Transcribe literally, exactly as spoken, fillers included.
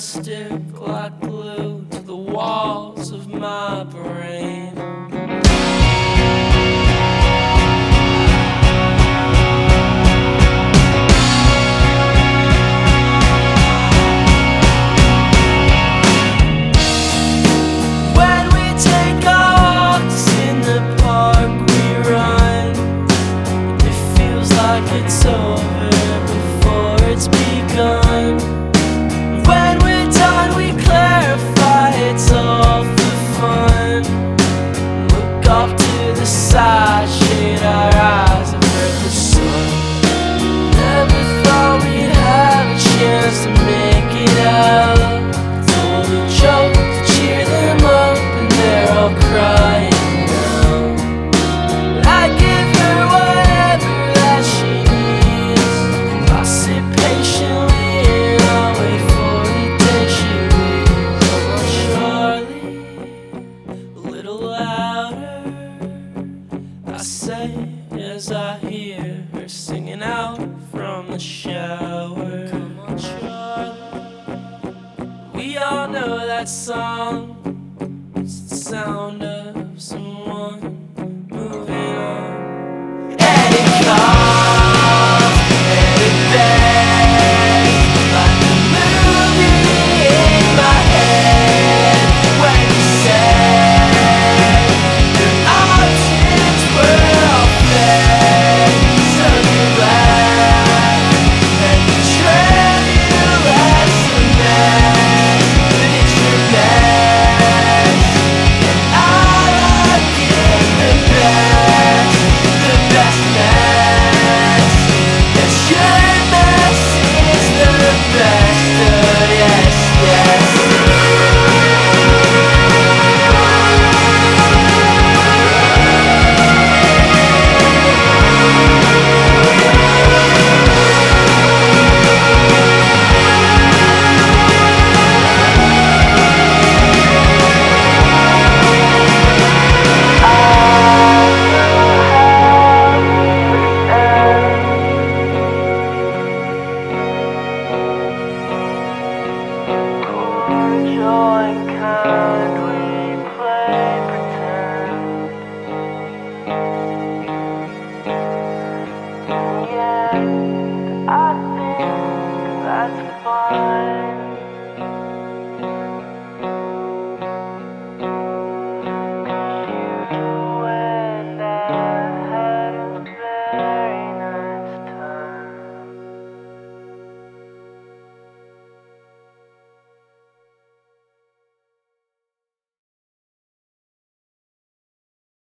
stick like glue to the walls of my brain. When we take our walks in the park, we run. It feels like it's over before it's begun. When we're done, we clarify it's all for fun. Look off to the side, shade our eyes and hurt the sun. Never thought we'd have a chance to make it out. Told a joke to cheer them up, and they're all crying now. But I give her whatever that she needs. I sit patiently and I'll wait for the day she leaves. Oh, Charlie, a little louder, I say as I hear her singing out from the shower. Come on, Charlie, we all know that song.